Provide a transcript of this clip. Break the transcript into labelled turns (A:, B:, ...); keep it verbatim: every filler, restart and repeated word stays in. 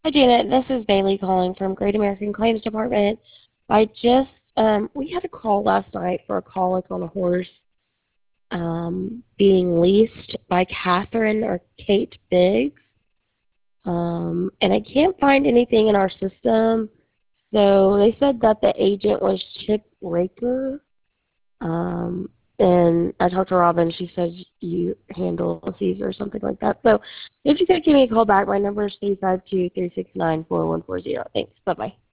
A: Hi, Janet. This is Bailey calling from Great American Claims Department. I just, um, we had a call last night for a colic on a horse um, being leased by Catherine or Kate Biggs. Um, and I can't find anything in our system. So they said that the agent was Chip Raker. Um, and I talked to Robin. She said you handle policies or something like that. So if you could give me a call back, my number is three five two, three six nine, four one four zero. Thanks. Bye-bye.